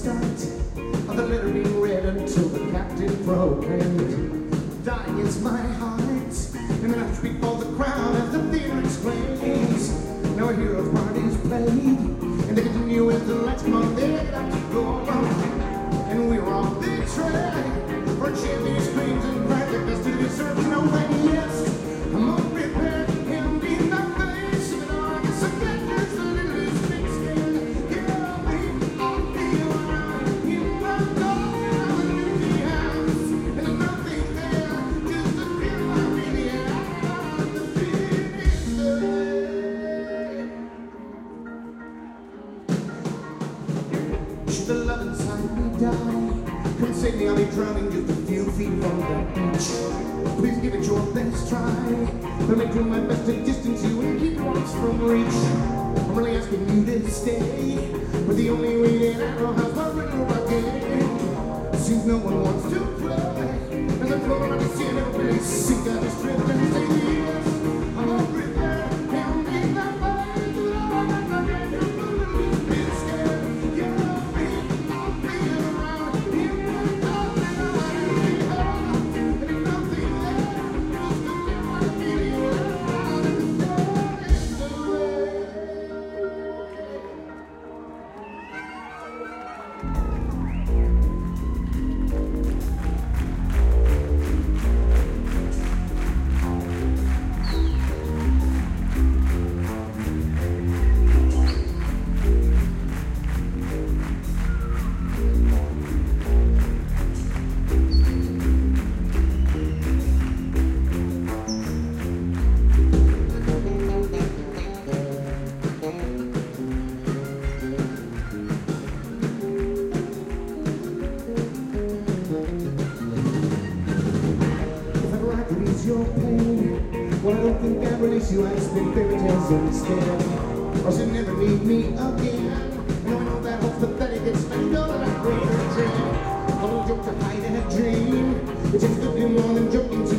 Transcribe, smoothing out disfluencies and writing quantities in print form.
start of the letter being read until the captain proclaimed, "Dying is my heart," and then I speak for the crowd as the theater exclaims. Now a hero's part is played, and they continue with the lights come on, they got to go on, and we're on the track for champion screams and cries that best to deserve no way. Yes, I'm all prepared and in the face of it all. I guess I get just a little bit scared. Yeah, we all feel around in the dark of an empty house, and there's nothing there, just a feel I really am. The finish line. Should the love inside me die, come save me, I'll be drowning just a few feet from the beach. Please give it your best try, let me do my best to distance you and keep your arms from reach. I'm really asking you to stay, but the only way that I know how's my riddle again. Seems no one wants to play, as I float around the sea and everybody sink out the strip and say yes. I'm all prepared and in the fight, but all I got to do is a little bit scared. Yeah, I'll be around in the dark and I really have, and there's nothing there, just a feel I really am. And that is the way. If ever I could ease your pain, well, I don't think I release you. I spin fairy tales instead, or she'll never need me again. And I know that hope's pathetic, it's spent all that greater dream. A little joke to hide in a dream, it takes to do more than joking to